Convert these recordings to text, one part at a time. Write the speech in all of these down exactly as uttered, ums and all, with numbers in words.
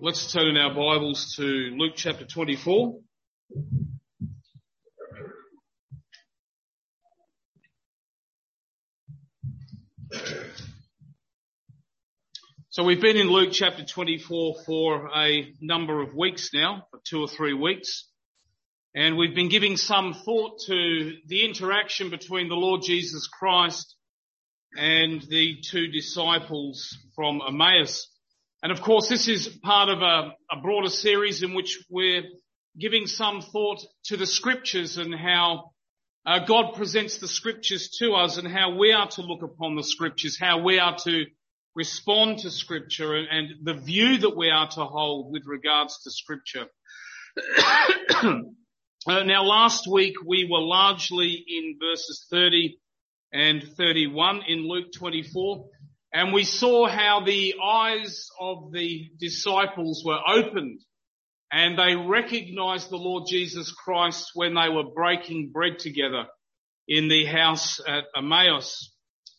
Let's turn in our Bibles to Luke chapter twenty-four. So we've been in Luke chapter twenty-four for a number of weeks now, for two or three weeks. And we've been giving some thought to the interaction between the Lord Jesus Christ and the two disciples from Emmaus. And of course, this is part of a, a broader series in which we're giving some thought to the scriptures and how uh, God presents the scriptures to us and how we are to look upon the scriptures, how we are to respond to scripture and, and the view that we are to hold with regards to scripture. uh, now, last week we were largely in verses thirty and thirty-one in Luke twenty-four. And we saw how the eyes of the disciples were opened and they recognized the Lord Jesus Christ when they were breaking bread together in the house at Emmaus.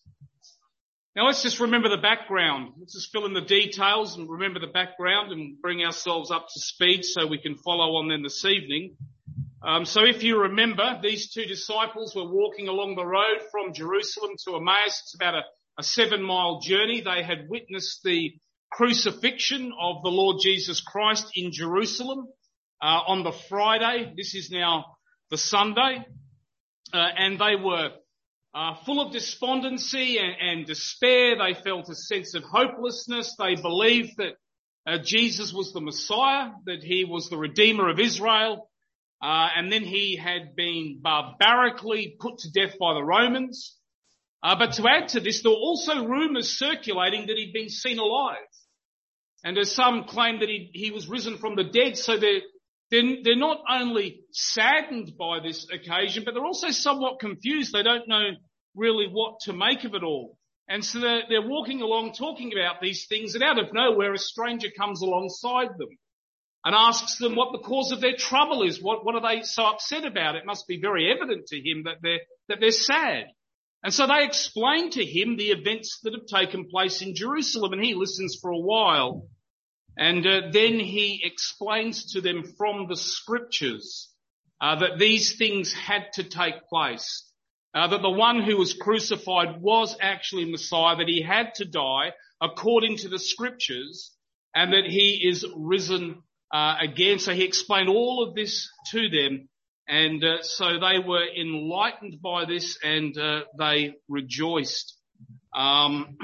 Now let's just remember the background. Let's just fill in the details and remember the background and bring ourselves up to speed so we can follow on then this evening. Um, so if you remember, these two disciples were walking along the road from Jerusalem to Emmaus. It's about a A seven-mile journey. They had witnessed the crucifixion of the Lord Jesus Christ in Jerusalem uh, on the Friday. This is now the Sunday. Uh, and they were uh, full of despondency and, and despair. They felt a sense of hopelessness. They believed that uh, Jesus was the Messiah, that he was the Redeemer of Israel. Uh, and then he had been barbarically put to death by the Romans. Uh, but to add to this, there were also rumours circulating that he'd been seen alive. And as some claim that he, he was risen from the dead. So they're, they're, they're not only saddened by this occasion, but they're also somewhat confused. They don't know really what to make of it all. And so they're, they're walking along talking about these things, and out of nowhere a stranger comes alongside them and asks them what the cause of their trouble is. What, what are they so upset about? It must be very evident to him that they're, that they're sad. And so they explain to him the events that have taken place in Jerusalem, and he listens for a while. And uh, then he explains to them from the scriptures uh, that these things had to take place, uh, that the one who was crucified was actually Messiah, that he had to die according to the scriptures, and that he is risen uh, again. So he explained all of this to them. And uh, so they were enlightened by this, and uh, they rejoiced. Um,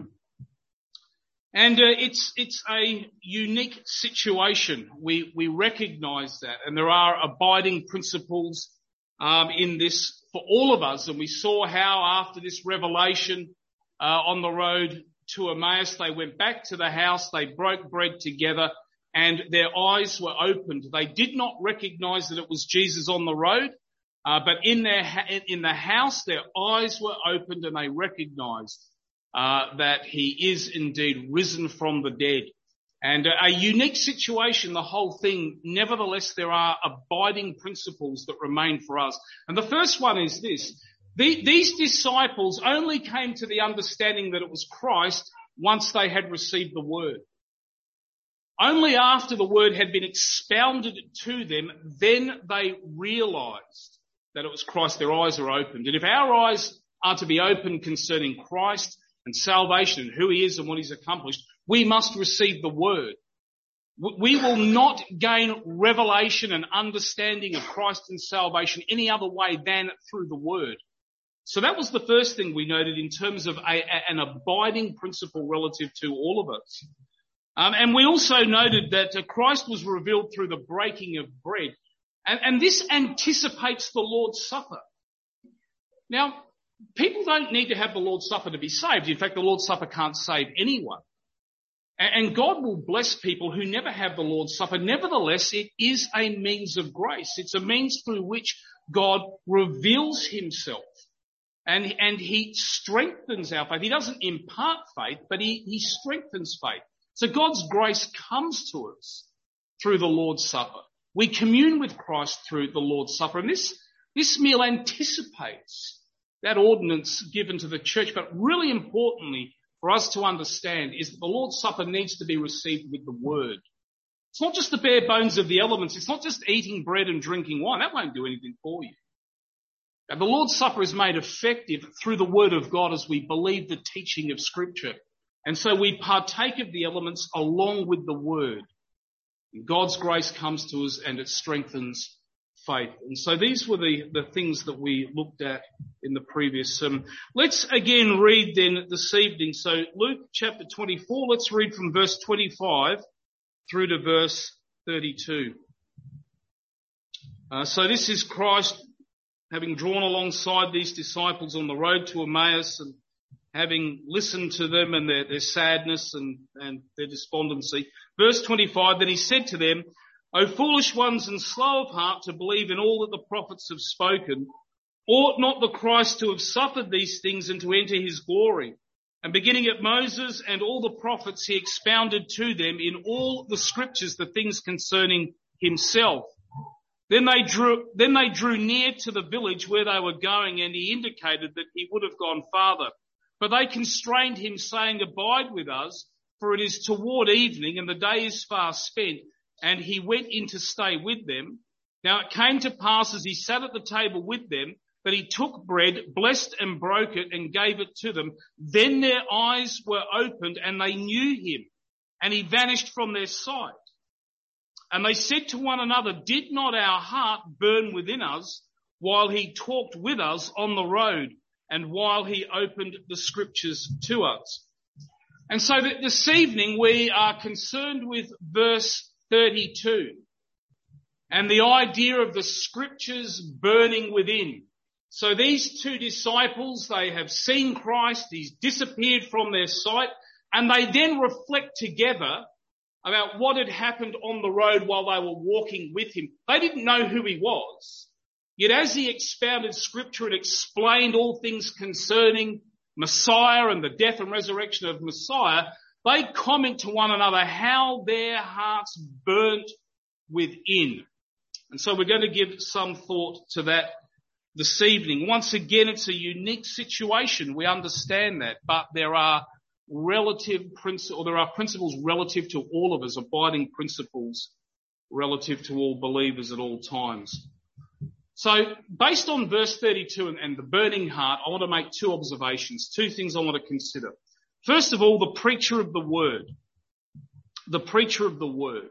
and uh, it's it's a unique situation. We we recognise that, and there are abiding principles um, in this for all of us. And we saw how after this revelation uh, on the road to Emmaus, they went back to the house, they broke bread together, and their eyes were opened. They did not recognize that it was Jesus on the road, uh, but in their in the house, their eyes were opened and they recognized uh, that he is indeed risen from the dead. And uh, a unique situation, the whole thing. Nevertheless, there are abiding principles that remain for us. And the first one is this. The, these disciples only came to the understanding that it was Christ once they had received the word. Only after the word had been expounded to them, then they realized that it was Christ. Their eyes are opened. And if our eyes are to be opened concerning Christ and salvation and who he is and what he's accomplished, we must receive the word. We will not gain revelation and understanding of Christ and salvation any other way than through the word. So that was the first thing we noted in terms of a, an abiding principle relative to all of us. Um, and we also noted that uh, Christ was revealed through the breaking of bread. And, and this anticipates the Lord's Supper. Now, people don't need to have the Lord's Supper to be saved. In fact, the Lord's Supper can't save anyone. And, and God will bless people who never have the Lord's Supper. Nevertheless, it is a means of grace. It's a means through which God reveals himself. And, and he strengthens our faith. He doesn't impart faith, but he, he strengthens faith. So God's grace comes to us through the Lord's Supper. We commune with Christ through the Lord's Supper. And this, this meal anticipates that ordinance given to the church. But really importantly, for us to understand is that the Lord's Supper needs to be received with the Word. It's not just the bare bones of the elements. It's not just eating bread and drinking wine. That won't do anything for you. Now, the Lord's Supper is made effective through the Word of God as we believe the teaching of Scripture. And so we partake of the elements along with the Word. And God's grace comes to us and it strengthens faith. And so these were the, the things that we looked at in the previous sermon. Let's again read then this evening. So Luke chapter twenty-four, let's read from verse twenty-five through to verse thirty-two. Uh, so this is Christ having drawn alongside these disciples on the road to Emmaus and having listened to them and their, their sadness and, and their despondency. Verse twenty-five, then he said to them, O foolish ones and slow of heart to believe in all that the prophets have spoken, ought not the Christ to have suffered these things and to enter his glory? And beginning at Moses and all the prophets, he expounded to them in all the scriptures the things concerning himself. Then they drew, then they drew near to the village where they were going, and he indicated that he would have gone farther. But they constrained him, saying, Abide with us, for it is toward evening, and the day is far spent. And he went in to stay with them. Now it came to pass as he sat at the table with them, that he took bread, blessed and broke it, and gave it to them. Then their eyes were opened, and they knew him, and he vanished from their sight. And they said to one another, Did not our heart burn within us while he talked with us on the road, and while he opened the scriptures to us? And so that this evening we are concerned with verse thirty-two and the idea of the scriptures burning within. So these two disciples, they have seen Christ, he's disappeared from their sight, and they then reflect together about what had happened on the road while they were walking with him. They didn't know who he was. Yet as he expounded scripture and explained all things concerning Messiah and the death and resurrection of Messiah, they comment to one another how their hearts burnt within. And so we're going to give some thought to that this evening. Once again, it's a unique situation. We understand that, but there are relative principles, or there are principles relative to all of us, abiding principles relative to all believers at all times. So based on verse thirty-two and, and the burning heart, I want to make two observations, two things I want to consider. First of all, the preacher of the word. The preacher of the word.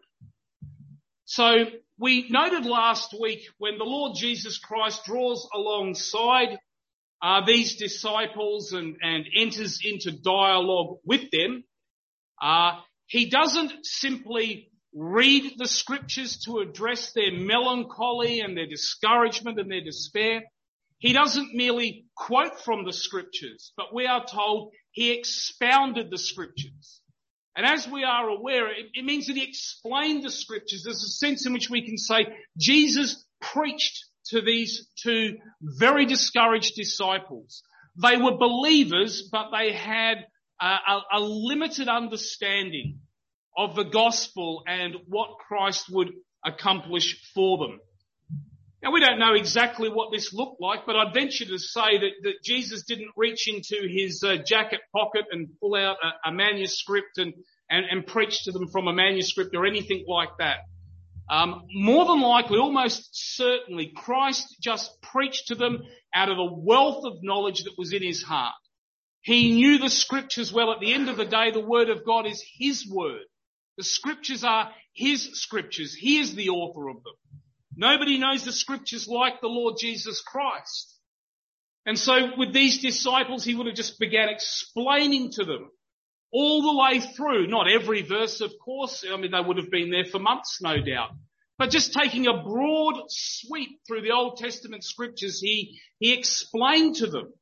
So we noted last week when the Lord Jesus Christ draws alongside uh, these disciples and, and enters into dialogue with them, uh, he doesn't simply read the scriptures to address their melancholy and their discouragement and their despair. He doesn't merely quote from the scriptures, but we are told he expounded the scriptures. And as we are aware, it, it means that he explained the scriptures. There's a sense in which we can say Jesus preached to these two very discouraged disciples. They were believers, but they had a, a, a limited understanding of the gospel and what Christ would accomplish for them. Now, we don't know exactly what this looked like, but I'd venture to say that, that Jesus didn't reach into his uh, jacket pocket and pull out a, a manuscript and, and, and preach to them from a manuscript or anything like that. Um, more than likely, almost certainly, Christ just preached to them out of the wealth of knowledge that was in his heart. He knew the scriptures well. At the end of the day, the word of God is his word. The scriptures are his scriptures. He is the author of them. Nobody knows the scriptures like the Lord Jesus Christ. And so with these disciples, he would have just began explaining to them all the way through, not every verse, of course. I mean, they would have been there for months, no doubt. But just taking a broad sweep through the Old Testament scriptures, he, he explained to them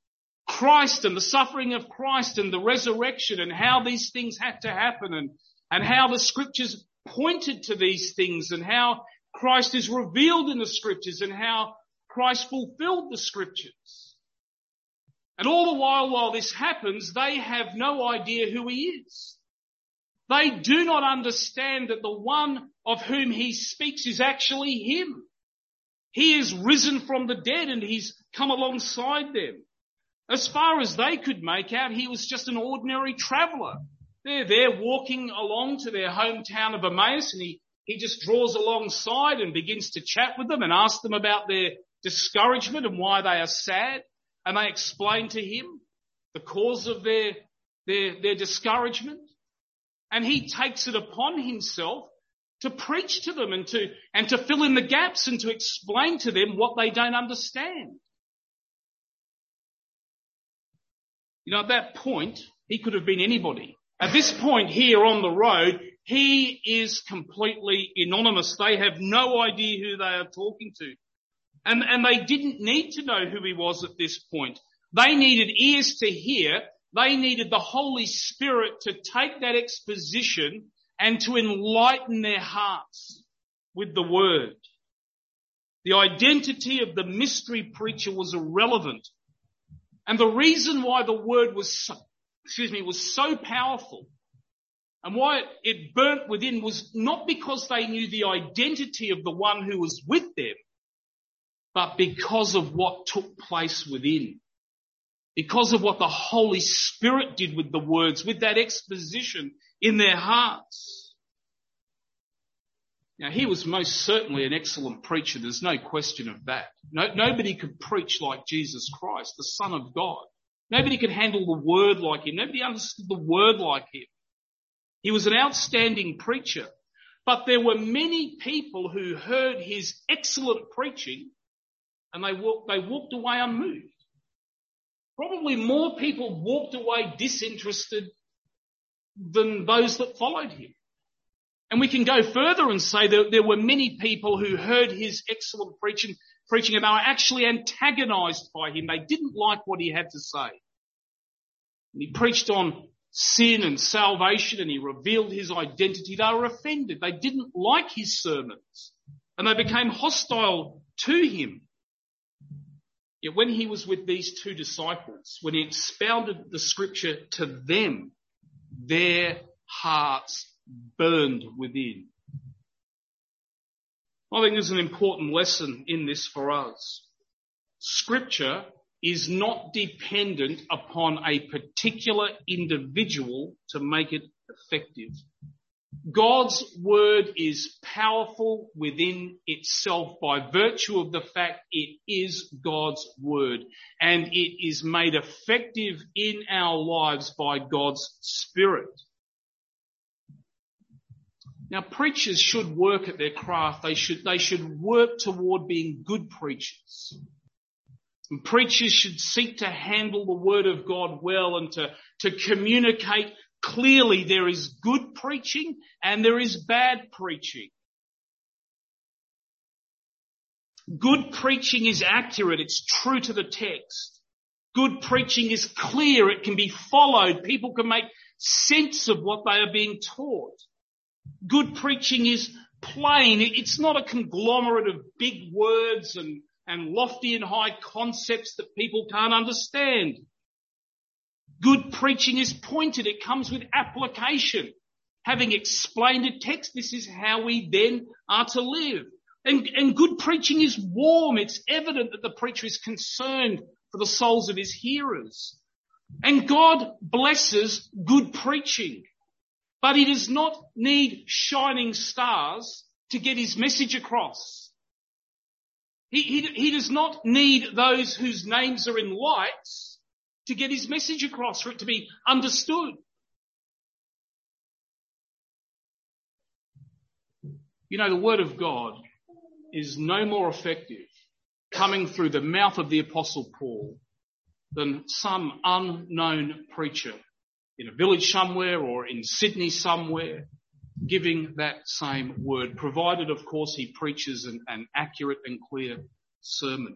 Christ and the suffering of Christ and the resurrection and how these things had to happen and, and how the scriptures pointed to these things and how Christ is revealed in the scriptures and how Christ fulfilled the scriptures. And all the while, while this happens, they have no idea who he is. They do not understand that the one of whom he speaks is actually him. He is risen from the dead and he's come alongside them. As far as they could make out, he was just an ordinary traveller. They're there walking along to their hometown of Emmaus, and he, he just draws alongside and begins to chat with them and ask them about their discouragement and why they are sad. And they explain to him the cause of their, their, their discouragement. And he takes it upon himself to preach to them and to, and to fill in the gaps and to explain to them what they don't understand. You know, at that point, he could have been anybody. At this point here on the road, he is completely anonymous. They have no idea who they are talking to. And, and they didn't need to know who he was at this point. They needed ears to hear. They needed the Holy Spirit to take that exposition and to enlighten their hearts with the word. The identity of the mystery preacher was irrelevant. And the reason why the word was so, excuse me, was so powerful and why it burnt within was not because they knew the identity of the one who was with them, but because of what took place within. Because of what the Holy Spirit did with the words, with that exposition in their hearts. Now, he was most certainly an excellent preacher. There's no question of that. No, nobody could preach like Jesus Christ, the Son of God. Nobody could handle the word like him. Nobody understood the word like him. He was an outstanding preacher. But there were many people who heard his excellent preaching and they walked, they walked away unmoved. Probably more people walked away disinterested than those that followed him. And we can go further and say that there were many people who heard his excellent preaching, preaching and they were actually antagonized by him. They didn't like what he had to say. And he preached on sin and salvation and he revealed his identity. They were offended. They didn't like his sermons and they became hostile to him. Yet when he was with these two disciples, when he expounded the scripture to them, their hearts burned within. I think there's an important lesson in this for us. Scripture is not dependent upon a particular individual to make it effective. God's word is powerful within itself by virtue of the fact it is God's word, and it is made effective in our lives by God's Spirit. Now, preachers should work at their craft. They should, they should work toward being good preachers. And preachers should seek to handle the word of God well and to, to communicate clearly. There is good preaching and there is bad preaching. Good preaching is accurate. It's true to the text. Good preaching is clear. It can be followed. People can make sense of what they are being taught. Good preaching is plain. It's not a conglomerate of big words and, and lofty and high concepts that people can't understand. Good preaching is pointed. It comes with application. Having explained a text, this is how we then are to live. And, and good preaching is warm. It's evident that the preacher is concerned for the souls of his hearers. And God blesses good preaching. But he does not need shining stars to get his message across. He, he, he does not need those whose names are in lights to get his message across, for it to be understood. You know, the word of God is no more effective coming through the mouth of the Apostle Paul than some unknown preacher in a village somewhere or in Sydney somewhere giving that same word, provided, of course, he preaches an, an accurate and clear sermon.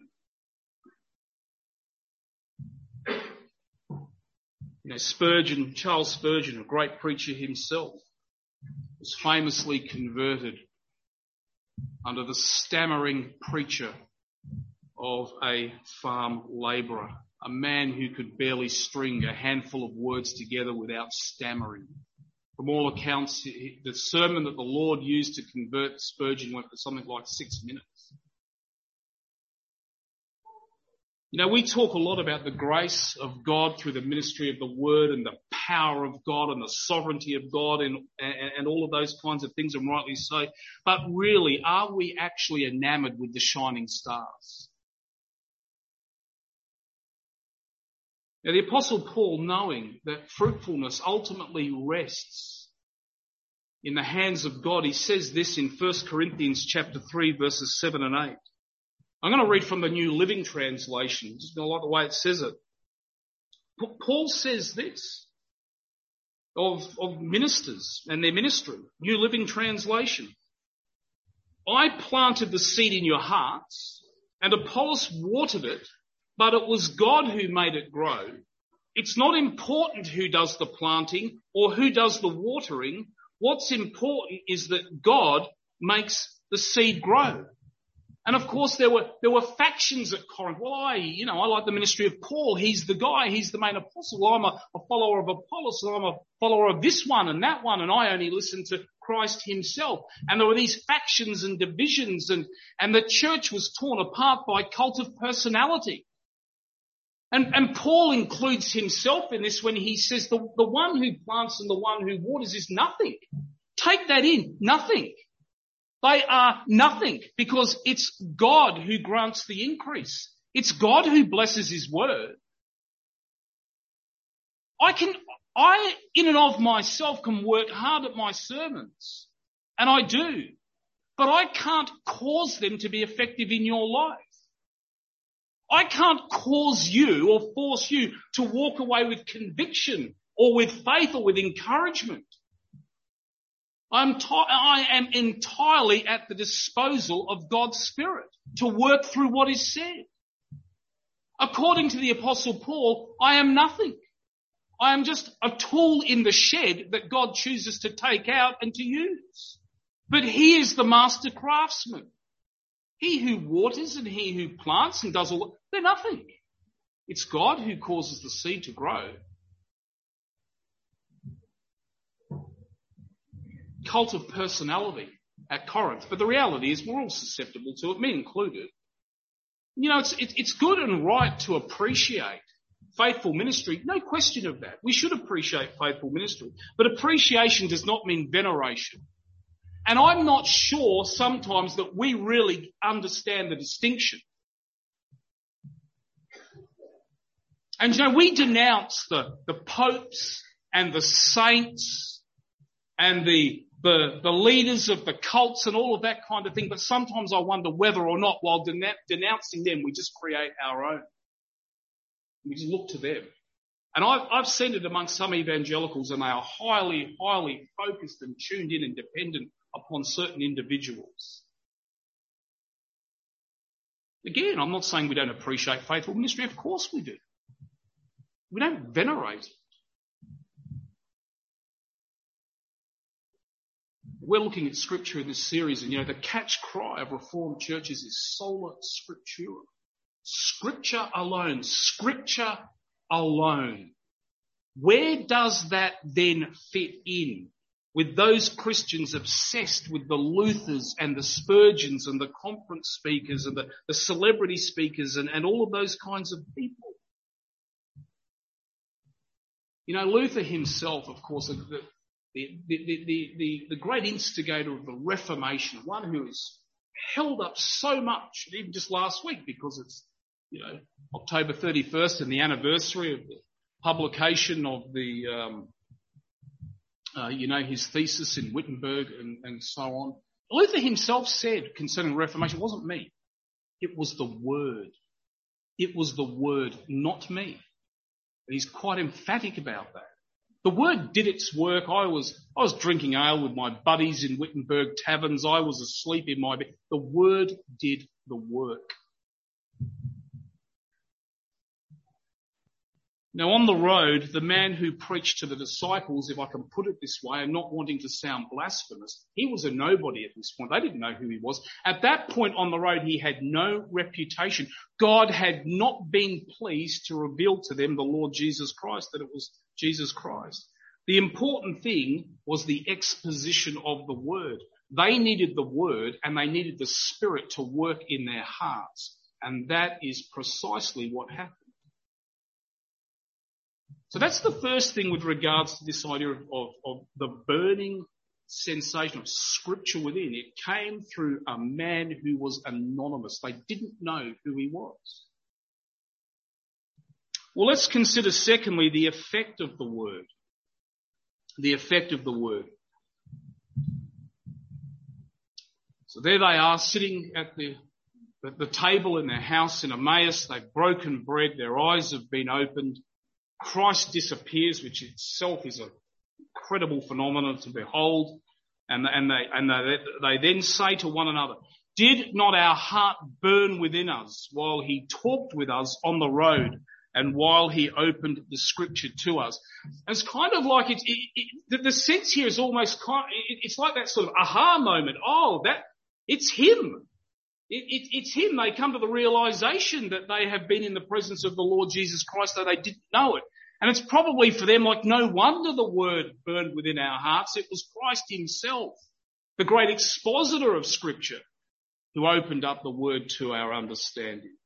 You know, Spurgeon, Charles Spurgeon, a great preacher himself, was famously converted under the stammering preacher of a farm labourer, a man who could barely string a handful of words together without stammering. From all accounts, the sermon that the Lord used to convert Spurgeon went for something like six minutes. You know, we talk a lot about the grace of God through the ministry of the word and the power of God and the sovereignty of God and, and, and all of those kinds of things, and rightly so. But really, are we actually enamored with the shining stars? Now, the Apostle Paul, knowing that fruitfulness ultimately rests in the hands of God, he says this in First Corinthians chapter three, verses seven and eight. I'm going to read from the New Living Translation. Just going to like the way it says it. Paul says this of, of ministers and their ministry. New Living Translation. I planted the seed in your hearts, and Apollos watered it, but it was God who made it grow. It's not important who does the planting or who does the watering. What's important is that God makes the seed grow. And of course there were, there were factions at Corinth. Well, I, you know, I like the ministry of Paul. He's the guy. He's the main apostle. Well, I'm a, a follower of Apollos, and I'm a follower of this one and that one, and I only listen to Christ himself. And there were these factions and divisions, and, and the church was torn apart by cult of personality. And, and Paul includes himself in this when he says the, the one who plants and the one who waters is nothing. Take that in. Nothing. They are nothing, because it's God who grants the increase. It's God who blesses his word. I can, I in and of myself can work hard at my sermons, and I do, but I can't cause them to be effective in your life. I can't cause you or force you to walk away with conviction or with faith or with encouragement. I'm t- I am entirely at the disposal of God's Spirit to work through what is said. According to the Apostle Paul, I am nothing. I am just a tool in the shed that God chooses to take out and to use. But he is the master craftsman. He who waters and he who plants and does all, they're nothing. It's God who causes the seed to grow. Cult of personality at Corinth. But the reality is we're all susceptible to it, me included. You know, it's, it, it's good and right to appreciate faithful ministry. No question of that. We should appreciate faithful ministry. But appreciation does not mean veneration. And I'm not sure sometimes that we really understand the distinction. And you know, we denounce the, the popes and the saints and the The, the leaders of the cults and all of that kind of thing, but sometimes I wonder whether or not, while den- denouncing them, we just create our own. We just look to them. And I've, I've seen it amongst some evangelicals, and they are highly, highly focused and tuned in and dependent upon certain individuals. Again, I'm not saying we don't appreciate faithful ministry. Of course we do. We don't venerate it. We're looking at scripture in this series, and you know, the catch cry of Reformed churches is sola scriptura. Scripture alone. Scripture alone. Where does that then fit in with those Christians obsessed with the Luthers and the Spurgeons and the conference speakers and the, the celebrity speakers and, and all of those kinds of people? You know, Luther himself, of course, the, The, the, the, the, the great instigator of the Reformation, one who is held up so much, even just last week, because it's, you know, October thirty-first and the anniversary of the publication of the, um, uh, you know, his thesis in Wittenberg and, and so on. Luther himself said concerning the Reformation, it wasn't me. It was the Word. It was the Word, not me. And he's quite emphatic about that. The Word did its work. I was, I was drinking ale with my buddies in Wittenberg taverns. I was asleep in my bed. The Word did the work. Now on the road, the man who preached to the disciples, if I can put it this way, and not wanting to sound blasphemous, he was a nobody at this point. They didn't know who he was. At that point on the road, he had no reputation. God had not been pleased to reveal to them the Lord Jesus Christ, that it was Jesus Christ. The important thing was the exposition of the Word. They needed the Word, and they needed the Spirit to work in their hearts. And that is precisely what happened. So that's the first thing with regards to this idea of, of, of the burning sensation of Scripture within. It came through a man who was anonymous. They didn't know who he was. Well, let's consider secondly the effect of the Word. The effect of the Word. So there they are sitting at the, at the table in their house in Emmaus. They've broken bread. Their eyes have been opened. Christ disappears, which itself is an incredible phenomenon to behold. And, and, they, and they, they then say to one another, "Did not our heart burn within us while he talked with us on the road and while he opened the Scripture to us?" And it's kind of like it's, it, it, the sense here is almost kind, it, it's like that sort of aha moment. Oh, that, it's him. It, it, it's him. They come to the realization that they have been in the presence of the Lord Jesus Christ, though they didn't know it. And it's probably for them like, no wonder the Word burned within our hearts. It was Christ himself, the great expositor of Scripture, who opened up the Word to our understanding.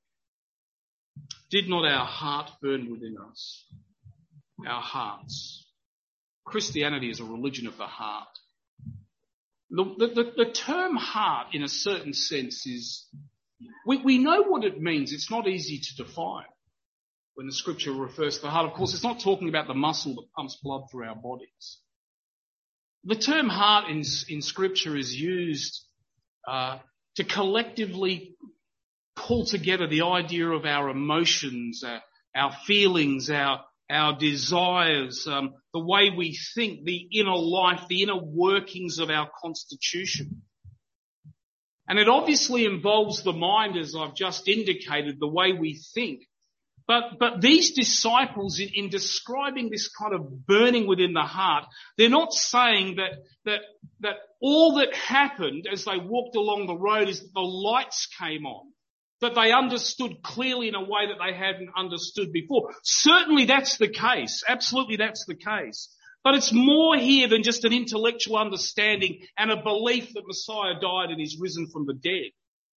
Did not our heart burn within us? Our hearts. Christianity is a religion of the heart. The, the, the term heart, in a certain sense, is, we, we know what it means. It's not easy to define when the Scripture refers to the heart. Of course, it's not talking about the muscle that pumps blood through our bodies. The term heart in, in Scripture is used uh, to collectively pull together the idea of our emotions, our, our feelings, our our desires, um, the way we think, the inner life, the inner workings of our constitution. And it obviously involves the mind, as I've just indicated, the way we think. But, but these disciples, in, in describing this kind of burning within the heart, they're not saying that, that, that all that happened as they walked along the road is that the lights came on, that they understood clearly in a way that they hadn't understood before. Certainly that's the case. Absolutely that's the case. But it's more here than just an intellectual understanding and a belief that Messiah died and is risen from the dead.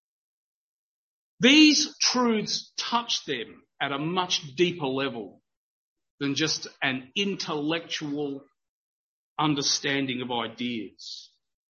These truths touch them at a much deeper level than just an intellectual understanding of ideas.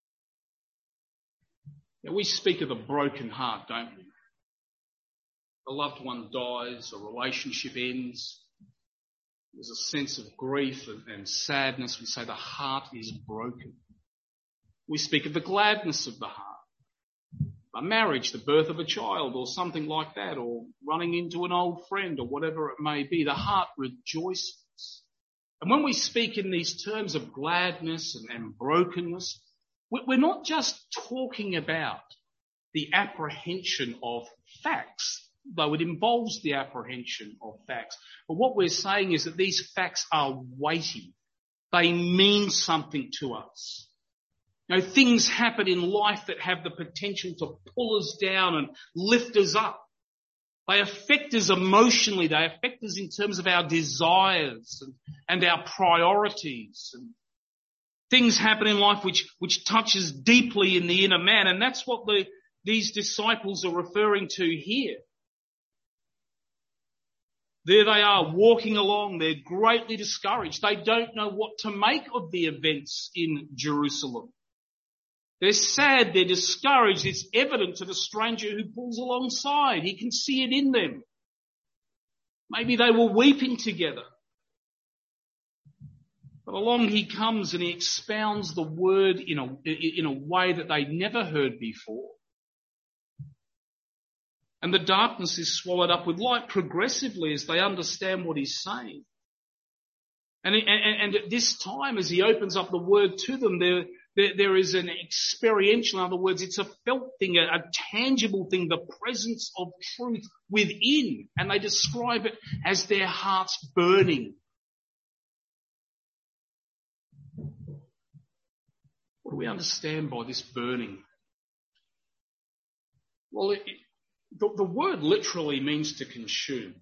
Now, we speak of the broken heart, don't we? A loved one dies, a relationship ends, there's a sense of grief and, and sadness. We say the heart is broken. We speak of the gladness of the heart. A marriage, the birth of a child or something like that, or running into an old friend or whatever it may be. The heart rejoices. And when we speak in these terms of gladness and, and brokenness, we're not just talking about the apprehension of facts, though it involves the apprehension of facts. But what we're saying is that these facts are weighty. They mean something to us. You know, things happen in life that have the potential to pull us down and lift us up. They affect us emotionally. They affect us in terms of our desires and, and our priorities. And things happen in life which, which touches deeply in the inner man. And that's what the, these disciples are referring to here. There they are walking along. They're greatly discouraged. They don't know what to make of the events in Jerusalem. They're sad. They're discouraged. It's evident to the stranger who pulls alongside. He can see it in them. Maybe they were weeping together. But along he comes and he expounds the word in a, in a way that they never heard before. And the darkness is swallowed up with light progressively as they understand what he's saying. And, and, and at this time, as he opens up the word to them, there, there, there is an experiential, in other words, it's a felt thing, a, a tangible thing, the presence of truth within. And they describe it as their hearts burning. What do we understand by this burning? Well, it, The, the word literally means to consume.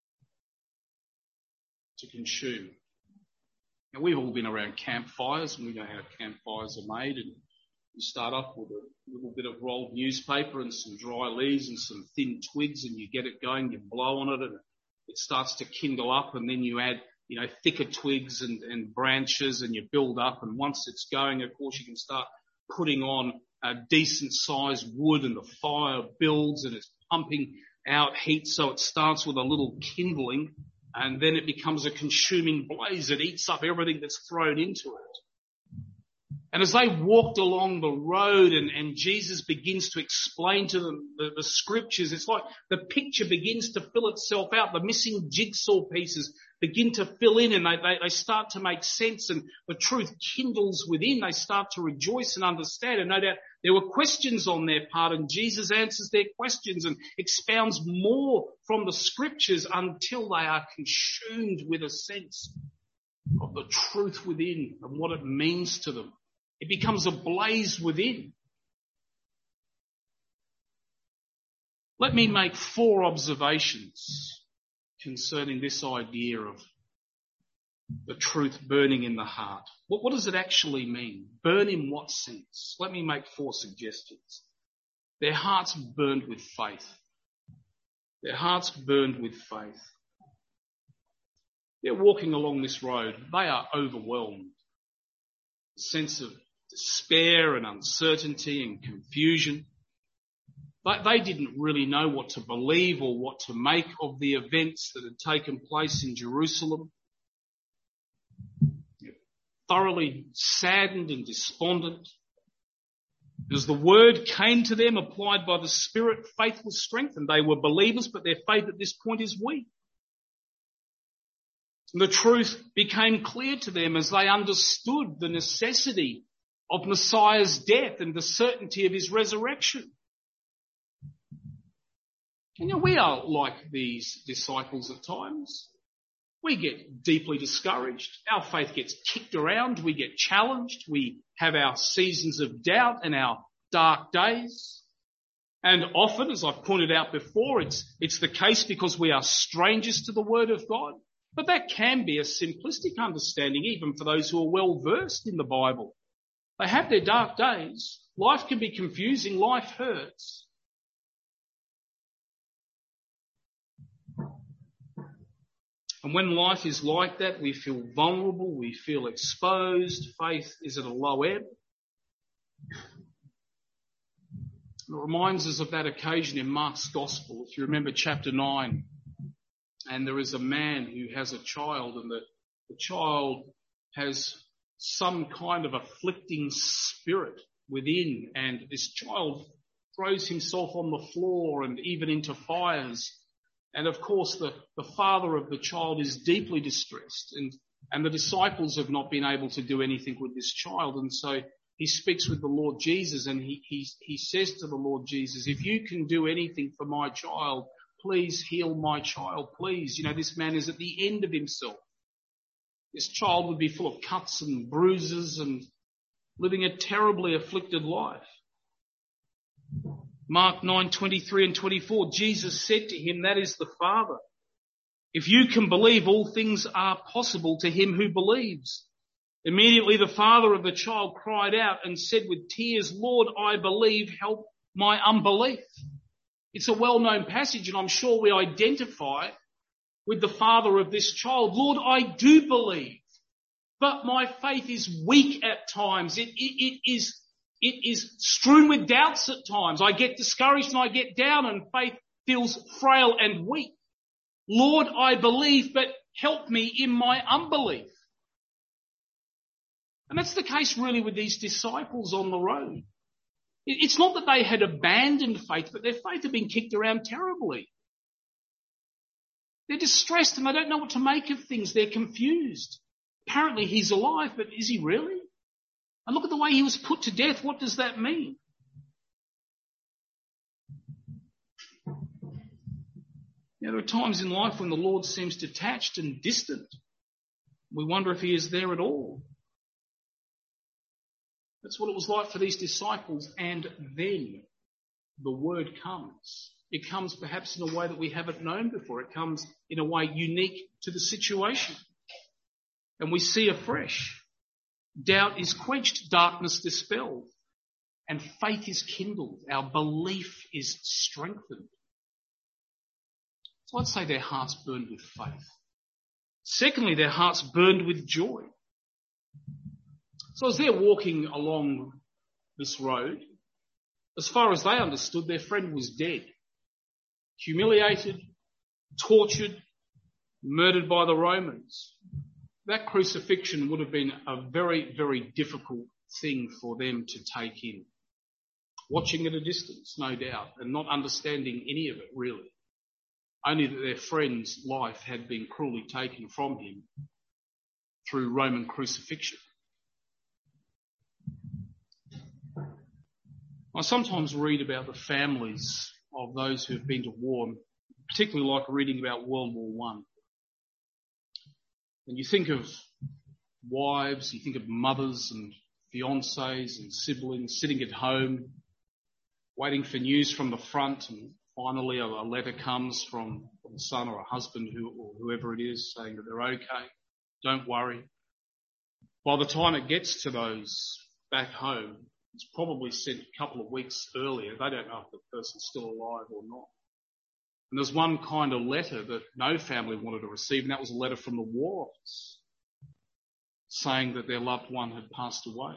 To consume. Now, we've all been around campfires and we know how campfires are made, and you start off with a little bit of rolled newspaper and some dry leaves and some thin twigs, and you get it going, you blow on it and it starts to kindle up, and then you add, you know, thicker twigs and, and branches, and you build up. And once it's going, of course, you can start putting on a decent sized wood, and the fire builds and it's pumping out heat. So it starts with a little kindling, and then it becomes a consuming blaze. It eats up everything that's thrown into it. And as they walked along the road and, and Jesus begins to explain to them the, the scriptures, it's like the picture begins to fill itself out. The missing jigsaw pieces begin to fill in, and they, they, they start to make sense, and the truth kindles within. They start to rejoice and understand. And no doubt there were questions on their part, and Jesus answers their questions and expounds more from the scriptures until they are consumed with a sense of the truth within and what it means to them. It becomes a blaze within. Let me make four observations concerning this idea of the truth burning in the heart. What, what does it actually mean? Burn in what sense? Let me make four suggestions. Their hearts burned with faith. Their hearts burned with faith. They're walking along this road. They are overwhelmed. A sense of despair and uncertainty and confusion. But they didn't really know what to believe or what to make of the events that had taken place in Jerusalem. Thoroughly saddened and despondent. As the word came to them, applied by the Spirit, faith was strengthened. They were believers, but their faith at this point is weak. The truth became clear to them as they understood the necessity of Messiah's death and the certainty of his resurrection. You know, we are like these disciples at times. We get deeply discouraged. Our faith gets kicked around. We get challenged. We have our seasons of doubt and our dark days. And often, as I've pointed out before, it's, it's the case because we are strangers to the Word of God. But that can be a simplistic understanding, even for those who are well versed in the Bible. They have their dark days. Life can be confusing. Life hurts. And when life is like that, we feel vulnerable. We feel exposed. Faith is at a low ebb. It reminds us of that occasion in Mark's Gospel. If you remember chapter nine, and there is a man who has a child, and the, the child has some kind of afflicting spirit within, and this child throws himself on the floor and even into fires. And of course, the, the father of the child is deeply distressed, and, and the disciples have not been able to do anything with this child. And so he speaks with the Lord Jesus, and he, he, he says to the Lord Jesus, if you can do anything for my child, please heal my child, please. You know, this man is at the end of himself. This child would be full of cuts and bruises and living a terribly afflicted life. Mark nine, twenty-three and twenty-four, Jesus said to him, that is the Father. If you can believe, all things are possible to him who believes. Immediately the father of the child cried out and said with tears, Lord, I believe, help my unbelief. It's a well-known passage, and I'm sure we identify with the father of this child. Lord, I do believe, but my faith is weak at times. It, it, it is, it is strewn with doubts at times. I get discouraged and I get down, and faith feels frail and weak. Lord, I believe, but help me in my unbelief. And that's the case really with these disciples on the road. It's not that they had abandoned faith, but their faith had been kicked around terribly. They're distressed and they don't know what to make of things. They're confused. Apparently he's alive, but is he really? And look at the way he was put to death. What does that mean? Now, there are times in life when the Lord seems detached and distant. We wonder if he is there at all. That's what it was like for these disciples. And then the word comes. It comes perhaps in a way that we haven't known before. It comes in a way unique to the situation. And we see afresh. Doubt is quenched, darkness dispelled, and faith is kindled. Our belief is strengthened. So I'd say their hearts burned with faith. Secondly, their hearts burned with joy. So as they're walking along this road, as far as they understood, their friend was dead, humiliated, tortured, murdered by the Romans. That crucifixion would have been a very, very difficult thing for them to take in. Watching at a distance, no doubt, and not understanding any of it really. Only that their friend's life had been cruelly taken from him through Roman crucifixion. I sometimes read about the families of those who have been to war, particularly like reading about World War One. And you think of wives, you think of mothers and fiancés and siblings sitting at home, waiting for news from the front, and finally a, a letter comes from, from a son or a husband who, or whoever it is saying that they're okay, don't worry. By the time it gets to those back home, it's probably sent a couple of weeks earlier. They don't know if the person's still alive or not. And there's one kind of letter that no family wanted to receive, and that was a letter from the War Office saying that their loved one had passed away.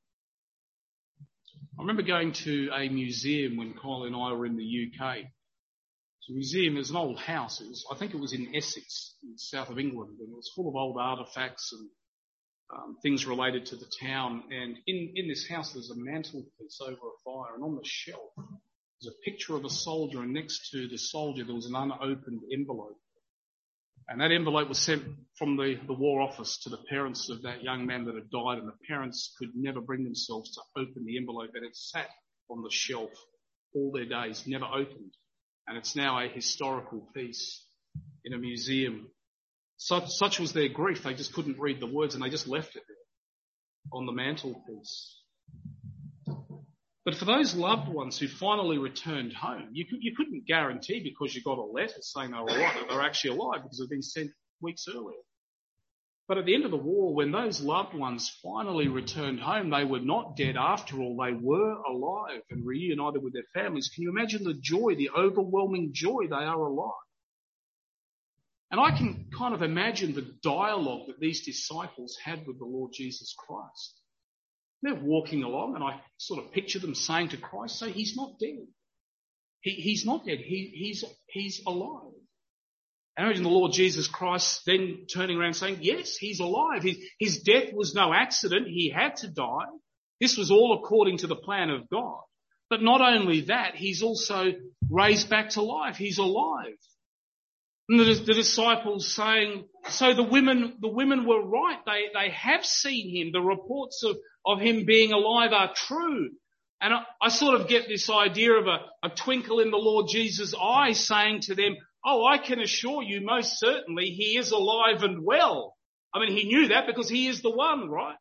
I remember going to a museum when Kylie and I were in the U K. The museum is an old house. It was, I think it was in Essex, in the south of England, and it was full of old artefacts and um, things related to the town. And in, in this house, there's a mantelpiece over a fire, and on the shelf, there's a picture of a soldier, and next to the soldier, there was an unopened envelope. And that envelope was sent from the, the War Office to the parents of that young man that had died, and the parents could never bring themselves to open the envelope, and it sat on the shelf all their days, never opened. And it's now a historical piece in a museum. Such, such was their grief, they just couldn't read the words, and they just left it there on the mantelpiece. But for those loved ones who finally returned home, you, could, you couldn't guarantee because you got a letter saying they were alive that they were actually alive because it had been sent weeks earlier. But at the end of the war, when those loved ones finally returned home, they were not dead after all. They were alive and reunited with their families. Can you imagine the joy, the overwhelming joy they are alive? And I can kind of imagine the dialogue that these disciples had with the Lord Jesus Christ. They're walking along, and I sort of picture them saying to Christ, so he's not dead. He, he's not dead. He, he's, he's alive. And I imagine the Lord Jesus Christ then turning around saying, yes, he's alive. His, his death was no accident. He had to die. This was all according to the plan of God. But not only that, he's also raised back to life. He's alive. And the, the disciples saying, so the women, the women were right. They, they have seen him. The reports of, of him being alive are true. And I, I sort of get this idea of a, a twinkle in the Lord Jesus' eye saying to them, oh, I can assure you most certainly he is alive and well. I mean, he knew that because he is the one, right?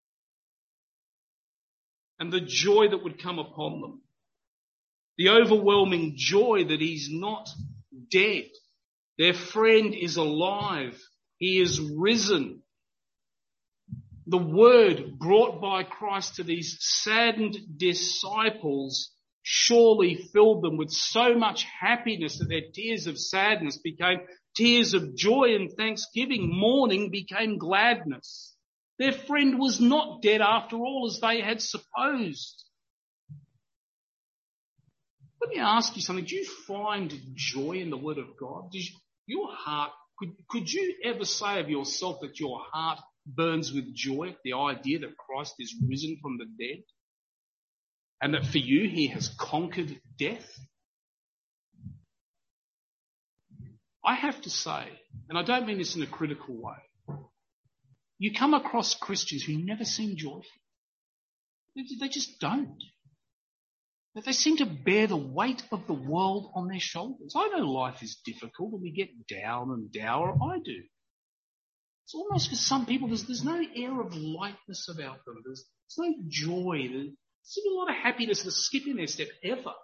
And the joy that would come upon them. The overwhelming joy that he's not dead. Their friend is alive. He is risen. The word brought by Christ to these saddened disciples surely filled them with so much happiness that their tears of sadness became tears of joy and thanksgiving. Mourning became gladness. Their friend was not dead after all, as they had supposed. Let me ask you something. Do you find joy in the Word of God? Does your heart, could, could you ever say of yourself that your heart burns with joy at the idea that Christ is risen from the dead? And that for you, he has conquered death? I have to say, and I don't mean this in a critical way, you come across Christians who never seem joyful. They, they just don't. But they seem to bear the weight of the world on their shoulders. I know life is difficult and we get down and dour. I do. It's almost for some people, there's, there's no air of lightness about them. There's, there's no joy. There's, There's a lot of happiness to skip in their step ever. What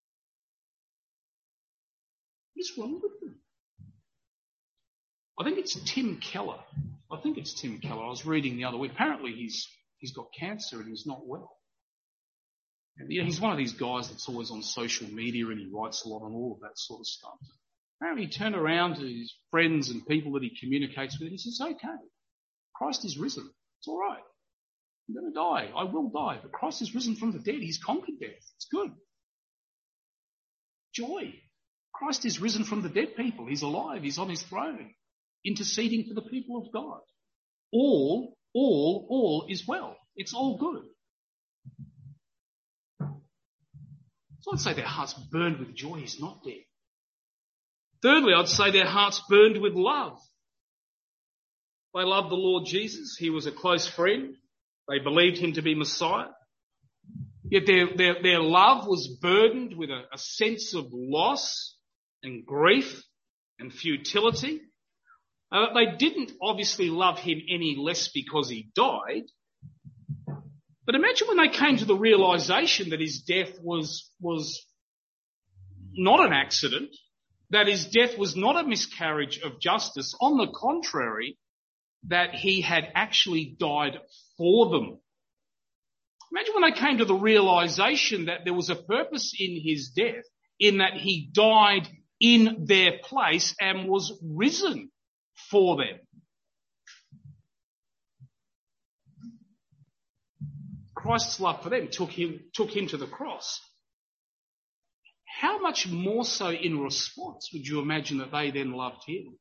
is wrong with them? I think it's Tim Keller. I think it's Tim Keller. I was reading the other week. Apparently he's he's got cancer and he's not well. And you know, he's one of these guys that's always on social media and he writes a lot on all of that sort of stuff. Apparently he turned around to his friends and people that he communicates with and he says, okay, Christ is risen. It's all right. I'm going to die. I will die. But Christ is risen from the dead. He's conquered death. It's good. Joy. Christ is risen from the dead, people. He's alive. He's on his throne, interceding for the people of God. All, all, all is well. It's all good. So I'd say their hearts burned with joy. He's not dead. Thirdly, I'd say their hearts burned with love. They loved the Lord Jesus. He was a close friend. They believed him to be Messiah. Yet their, their, their love was burdened with a, a sense of loss and grief and futility. Uh, they didn't obviously love him any less because he died. But imagine when they came to the realization that his death was, was not an accident, that his death was not a miscarriage of justice. On the contrary, that he had actually died for them. Imagine when they came to the realization that there was a purpose in his death, in that he died in their place and was risen for them. Christ's love for them took him, took him to the cross. How much more so in response would you imagine that they then loved him?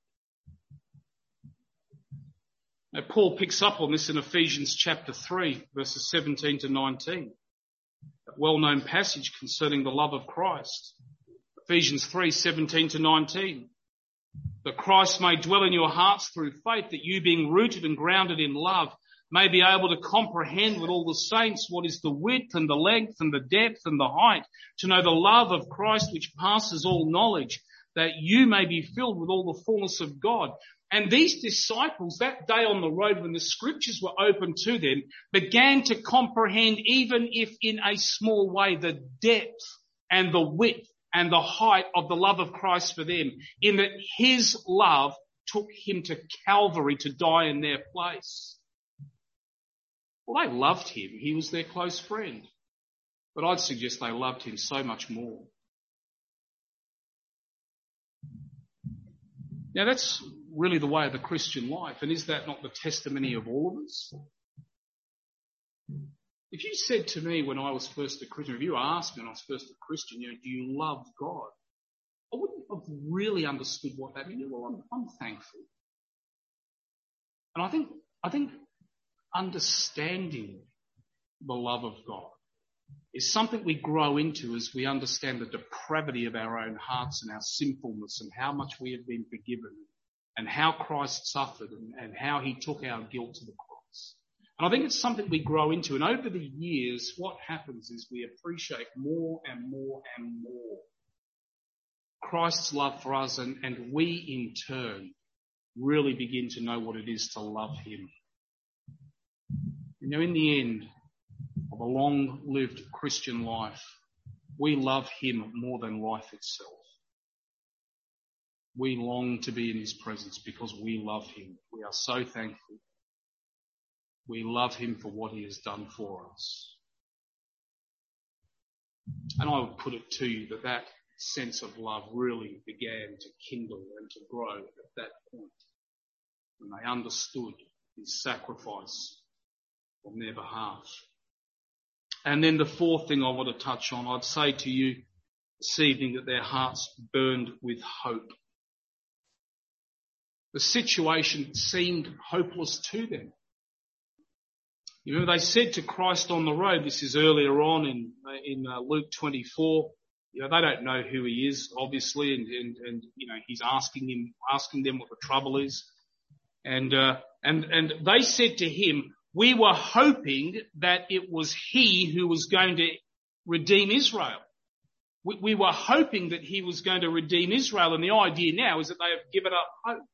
Now, Paul picks up on this in Ephesians chapter three, verses seventeen to nineteen. That well-known passage concerning the love of Christ. Ephesians three, seventeen to nineteen. That Christ may dwell in your hearts through faith, that you being rooted and grounded in love may be able to comprehend with all the saints what is the width and the length and the depth and the height, to know the love of Christ which passes all knowledge, that you may be filled with all the fullness of God. And these disciples, that day on the road when the scriptures were open to them, began to comprehend, even if in a small way, the depth and the width and the height of the love of Christ for them, in that his love took him to Calvary to die in their place. Well, they loved him. He was their close friend. But I'd suggest they loved him so much more. Now, that's really the way of the Christian life. And is that not the testimony of all of us? If you said to me when I was first a Christian, if you asked me when I was first a Christian, you know, do you love God? I wouldn't have really understood what that meant. Well, I'm, I'm thankful. And I think, I think understanding the love of God is something we grow into as we understand the depravity of our own hearts and our sinfulness and how much we have been forgiven and how Christ suffered and, and how he took our guilt to the cross. And I think it's something we grow into. And over the years, what happens is we appreciate more and more and more Christ's love for us, and, and we in turn really begin to know what it is to love him. You know, in the end of a long-lived Christian life, we love him more than life itself. We long to be in his presence because we love him. We are so thankful. We love him for what he has done for us. And I would put it to you that that sense of love really began to kindle and to grow at that point when they understood his sacrifice on their behalf. And then the fourth thing I want to touch on, I'd say to you this evening that their hearts burned with hope. The situation seemed hopeless to them. You know, they said to Christ on the road, this is earlier on in in uh, Luke twenty-four, you know, they don't know who he is, obviously, and, and, and you know, he's asking him, asking them what the trouble is. And, uh, and, and they said to him, we were hoping that it was he who was going to redeem Israel. We, we were hoping that he was going to redeem Israel, and the idea now is that they have given up hope.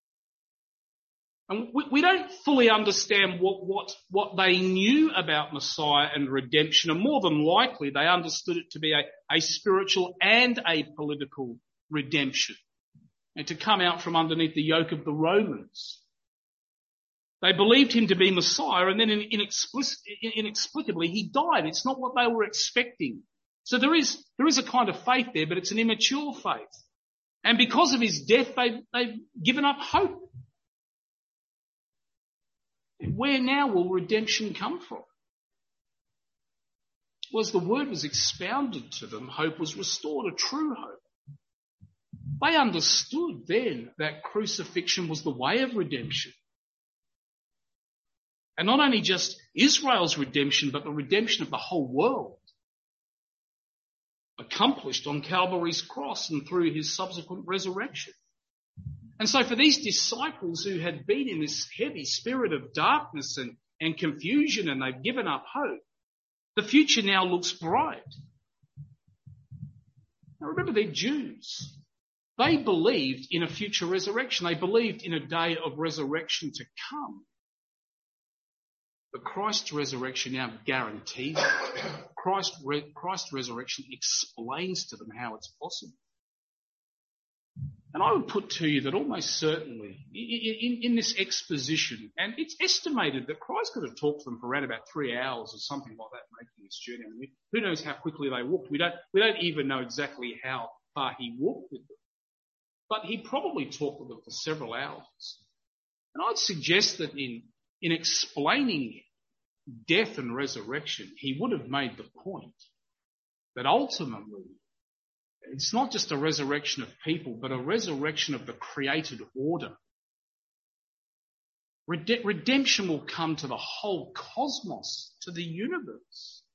And we, we don't fully understand what, what, what they knew about Messiah and redemption, and more than likely they understood it to be a, a spiritual and a political redemption, and to come out from underneath the yoke of the Romans. They believed him to be Messiah, and then inexplicably he died. It's not what they were expecting. So there is, there is a kind of faith there, but it's an immature faith. And because of his death, they, they've given up hope. Where now will redemption come from? Well, as the word was expounded to them, hope was restored, a true hope. They understood then that crucifixion was the way of redemption. And not only just Israel's redemption, but the redemption of the whole world, accomplished on Calvary's cross and through his subsequent resurrection. And so for these disciples who had been in this heavy spirit of darkness and, and confusion, and they've given up hope, the future now looks bright. Now remember, they're Jews. They believed in a future resurrection. They believed in a day of resurrection to come. But Christ's resurrection now guarantees it. Christ, re- Christ's resurrection explains to them how it's possible. And I would put to you that almost certainly in, in, in this exposition, and it's estimated that Christ could have talked to them for around about three hours or something like that making this journey. I mean, who knows how quickly they walked? We don't, we don't even know exactly how far he walked with them. But he probably talked with them for several hours. And I'd suggest that in, in explaining death and resurrection, he would have made the point that ultimately it's not just a resurrection of people, but a resurrection of the created order. Rede- redemption will come to the whole cosmos, to the universe.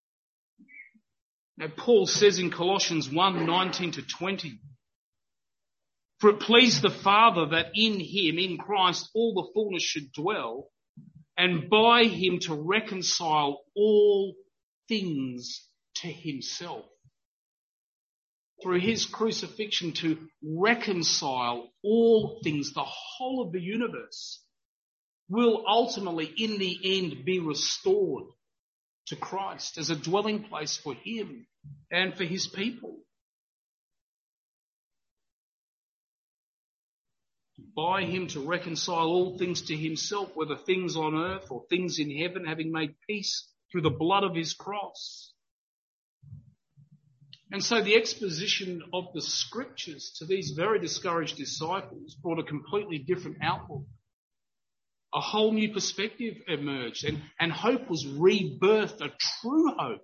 Now, Paul says in Colossians one, nineteen to twenty, "For it pleased the Father that in him, in Christ, all the fullness should dwell, and by him to reconcile all things to himself." Through his crucifixion, to reconcile all things, the whole of the universe, will ultimately, in the end, be restored to Christ as a dwelling place for him and for his people. By him to reconcile all things to himself, whether things on earth or things in heaven, having made peace through the blood of his cross. And so the exposition of the scriptures to these very discouraged disciples brought a completely different outlook. A whole new perspective emerged, and, and hope was rebirthed, a true hope,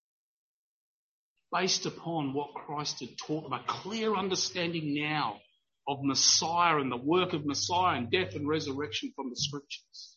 based upon what Christ had taught them, a clear understanding now of Messiah and the work of Messiah and death and resurrection from the scriptures.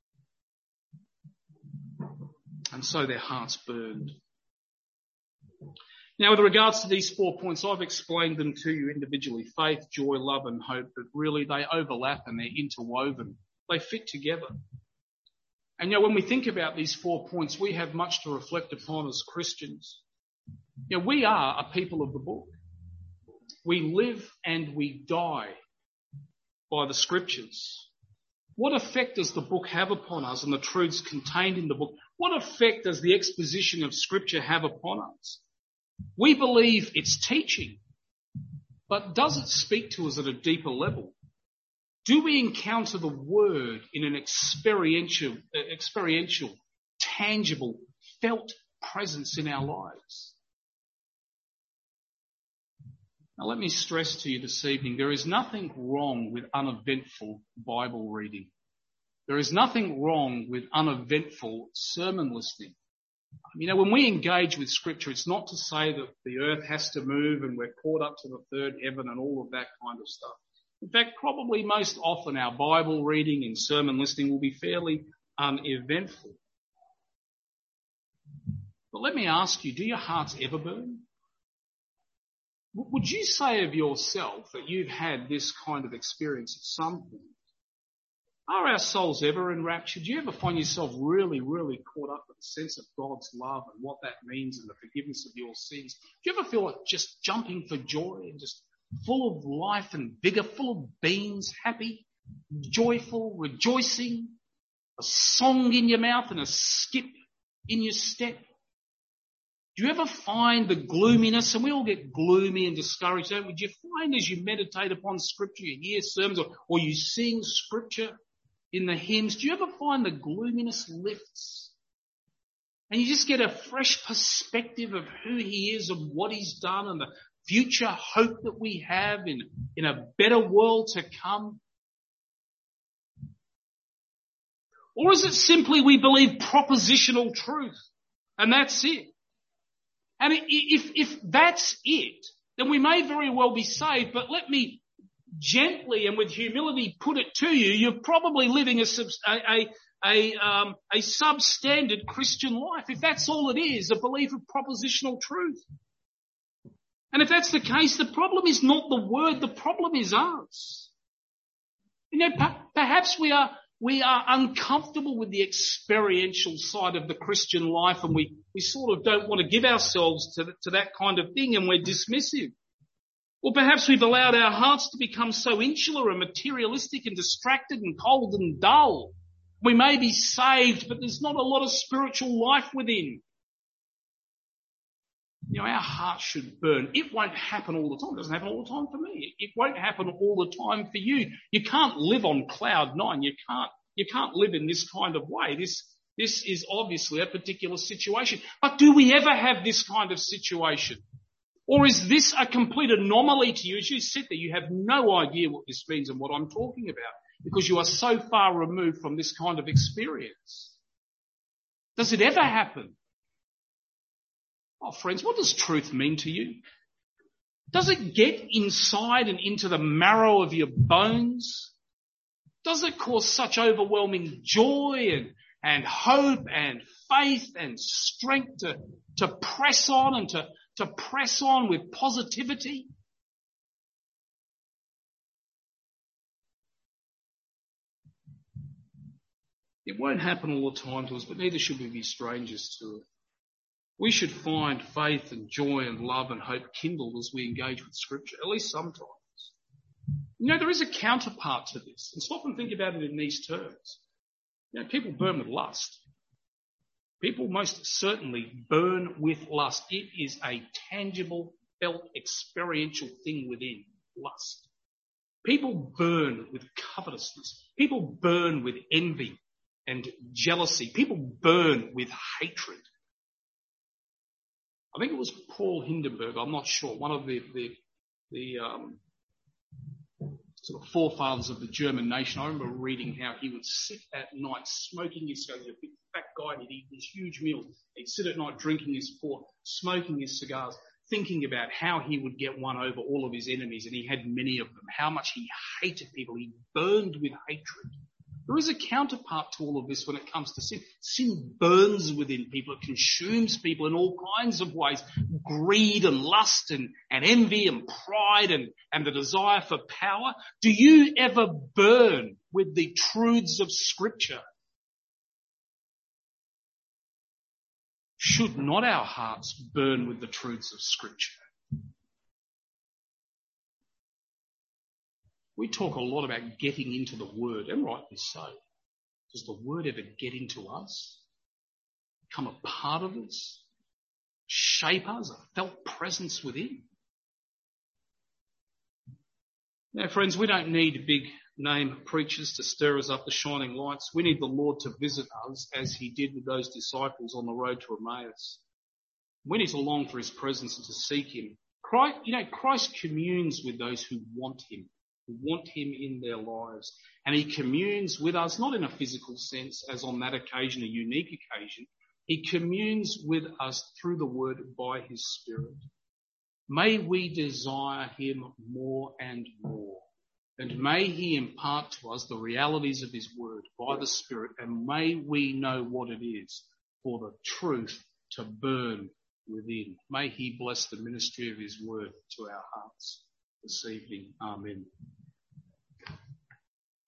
And so their hearts burned. Now, with regards to these four points, I've explained them to you individually: faith, joy, love and hope, but really they overlap and they're interwoven. They fit together. And you know, when we think about these four points, we have much to reflect upon as Christians. You know, we are a people of the book. We live and we die by the scriptures. What effect does the book have upon us and the truths contained in the book? What effect does the exposition of scripture have upon us? We believe it's teaching, but does it speak to us at a deeper level? Do we encounter the word in an experiential, experiential, tangible, felt presence in our lives? Now let me stress to you this evening, there is nothing wrong with uneventful Bible reading. There is nothing wrong with uneventful sermon listening. You know, when we engage with scripture, it's not to say that the earth has to move and we're caught up to the third heaven and all of that kind of stuff. In fact, probably most often our Bible reading and sermon listening will be fairly uneventful. But let me ask you, do your hearts ever burn? Would you say of yourself that you've had this kind of experience at some point? Are our souls ever enraptured? Do you ever find yourself really, really caught up with the sense of God's love and what that means and the forgiveness of your sins? Do you ever feel like just jumping for joy and just full of life and vigour, full of beams, happy, joyful, rejoicing, a song in your mouth and a skip in your step? Do you ever find the gloominess, and we all get gloomy and discouraged, don't we? Do you find as you meditate upon scripture, you hear sermons or, or you sing scripture in the hymns, do you ever find the gloominess lifts? And you just get a fresh perspective of who he is and what he's done and the future hope that we have in, in a better world to come? Or is it simply we believe propositional truth and that's it? And if, if that's it, then we may very well be saved, but let me gently and with humility put it to you, you're probably living a, a, a, um, a substandard Christian life. If that's all it is, a belief of propositional truth. And if that's the case, the problem is not the word, the problem is us. You know, perhaps we are, we are uncomfortable with the experiential side of the Christian life, and we, we sort of don't want to give ourselves to, to that kind of thing, and we're dismissive. Or perhaps we've allowed our hearts to become so insular and materialistic and distracted and cold and dull. We may be saved, but there's not a lot of spiritual life within. You know, our hearts should burn. It won't happen all the time. It doesn't happen all the time for me. It won't happen all the time for you. You can't live on cloud nine. You can't, you can't live in this kind of way. This, this is obviously a particular situation. But do we ever have this kind of situation? Or is this a complete anomaly to you? As you sit there, you have no idea what this means and what I'm talking about because you are so far removed from this kind of experience. Does it ever happen? Oh, friends, what does truth mean to you? Does it get inside and into the marrow of your bones? Does it cause such overwhelming joy and, and hope and faith and strength to, to press on and to, to press on with positivity? It won't happen all the time to us, but neither should we be strangers to it. We should find faith and joy and love and hope kindled as we engage with Scripture, at least sometimes. You know, there is a counterpart to this. And stop and think about it in these terms. You know, people burn with lust. People most certainly burn with lust. It is a tangible, felt, experiential thing within lust. People burn with covetousness. People burn with envy and jealousy. People burn with hatred. I think it was Paul Hindenburg, I'm not sure, one of the, the, the um, sort of forefathers of the German nation. I remember reading how he would sit at night smoking his cigars. He was a big fat guy, and he'd eat these huge meals. He'd sit at night drinking his port, smoking his cigars, thinking about how he would get one over all of his enemies, and he had many of them, how much he hated people. He burned with hatred. There is a counterpart to all of this when it comes to sin. Sin burns within people. It consumes people in all kinds of ways. Greed and lust and, and envy and pride and, and the desire for power. Do you ever burn with the truths of Scripture? Should not our hearts burn with the truths of Scripture? We talk a lot about getting into the Word, and rightly so. Does the Word ever get into us? Become a part of us? Shape us? A felt presence within? Now, friends, we don't need big name preachers to stir us up the shining lights. We need the Lord to visit us as he did with those disciples on the road to Emmaus. We need to long for his presence and to seek him. Christ, you know, Christ communes with those who want him. Who want him in their lives. And he communes with us, not in a physical sense, as on that occasion, a unique occasion. He communes with us through the Word by his Spirit. May we desire him more and more. And may he impart to us the realities of his Word by the Spirit. And may we know what it is for the truth to burn within. May he bless the ministry of his Word to our hearts this evening. Amen.